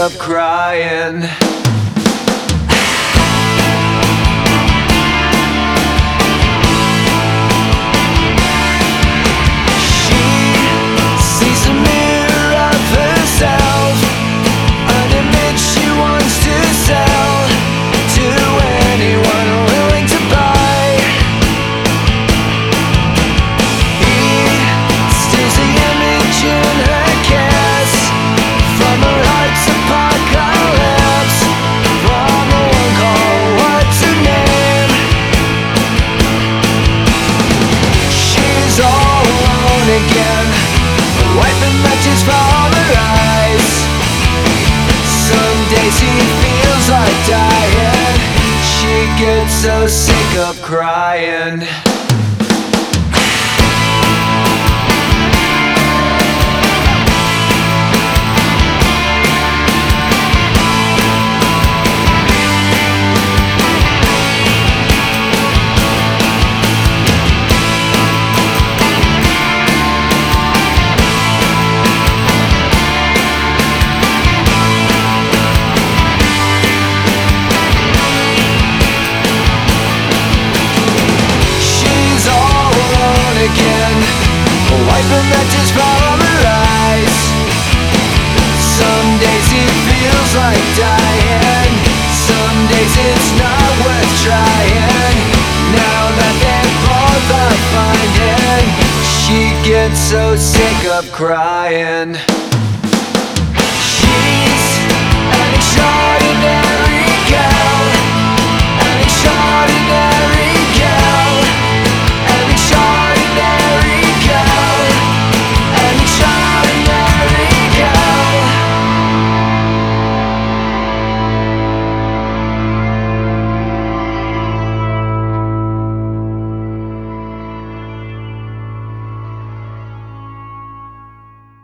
of crying. Again, wiping matches from her eyes. Some days he feels like dying. She gets so sick of crying. Wiping matches from her eyes. Some days it feels like dying. Some days it's not worth trying. Now that they're both are finding, she gets so sick of crying.